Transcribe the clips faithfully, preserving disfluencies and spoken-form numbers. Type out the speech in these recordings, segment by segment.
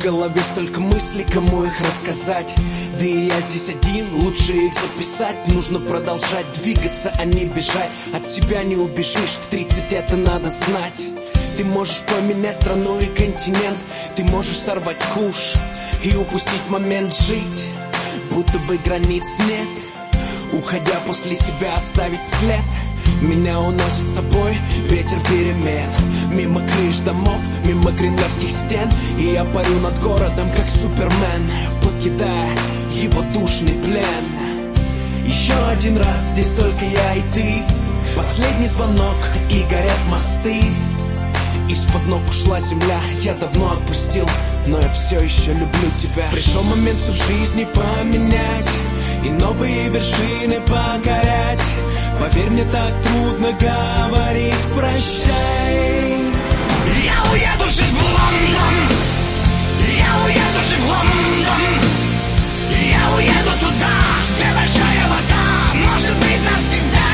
голове столько мыслей, кому их рассказать? Да и я здесь один, лучше их записать. Нужно продолжать двигаться, а не бежать. От себя не убежишь, в тридцать это надо знать. Ты можешь поменять страну и континент. Ты можешь сорвать куш и упустить момент жить, будто бы границ нет. Уходя после себя оставить след. Меня уносит с собой ветер перемен. Мимо крыш домов, мимо кремлевских стен. И я парю над городом, как Супермен, покидая его душный плен. Еще один раз, здесь только я и ты. Последний звонок, и горят мосты. Из-под ног ушла земля, я давно отпустил, но я все еще люблю тебя. Пришел момент всю жизнь поменять и новые вершины покорять. Поверь, мне так трудно говорить прощай. Я уеду жить в Лондон. Я уеду жить в Лондон. Я уеду туда, где большая вода, может быть, навсегда.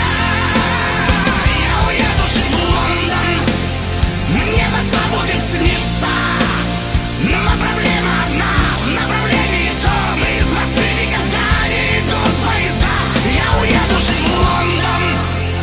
Я уеду жить в Лондон. Небо свободы снится, но проблема одна. В направлении том из Москвы никогда не идут поезда. Я уеду жить в Лондон.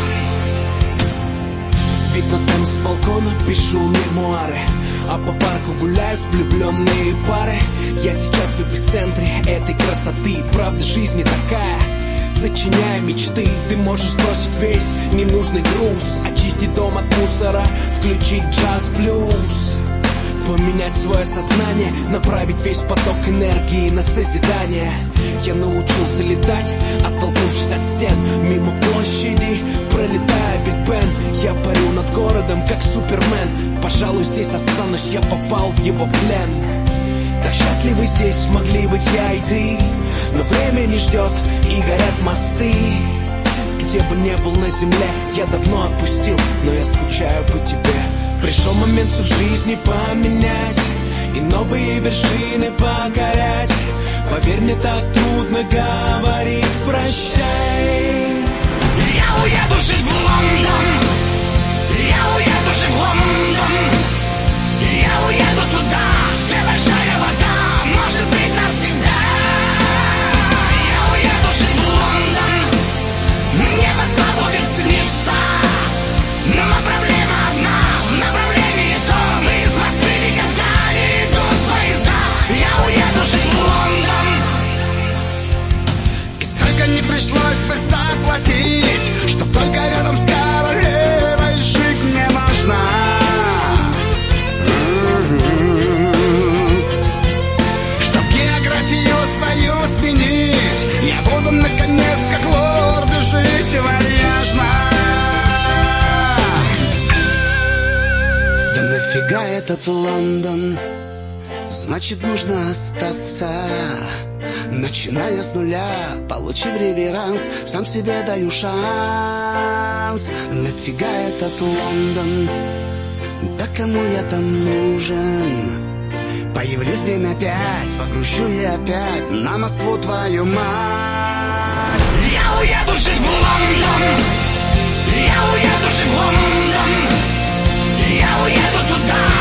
Видно там с балкона, пишу мемуары, а по парку гуляют влюбленные пары. Я сейчас в эпицентре этой красоты. Правда жизни такая, сочиняя мечты. Ты можешь сбросить весь ненужный груз, очистить дом от мусора, включить джаз-блюз, поменять свое сознание, направить весь поток энергии на созидание. Я научился летать, оттолкнувшись от стен, мимо площади, пролетая Биг Бен. Я парю над городом, как Супермен. Пожалуй, здесь останусь, я попал в его плен. Так счастливы здесь могли быть я и ты, но время не ждет, и горят мосты. Где бы не был на земле, я давно отпустил, но я скучаю по тебе. Пришел момент всю жизнь поменять и новые вершины покорять. Поверь, мне так трудно говорить прощай. Я уеду жить в Лондон. Я уеду жить в Лондон. Я уеду туда, где большая вода, может быть, навсегда. Я уеду жить в Лондон. Небо свободы снится, но проблема одна. В направлении том из Москвы никогда не идут поезда. Я уеду жить в Лондон. И столько не пришлось бы заплатить, чтоб только рядом с королевой жить мне можно. Чтоб географию свою сменить, я буду наконец как лорд жить вальяжно. Да нафига этот Лондон? Значит, нужно остаться. Начиная с нуля, получив реверанс, сам себе даю шанс. Нафига этот Лондон? Да кому я там нужен? Появлюсь день опять, погрущу я опять на Москву, твою мать. Я уеду жить в Лондон. Я уеду жить в Лондон. Я уеду туда,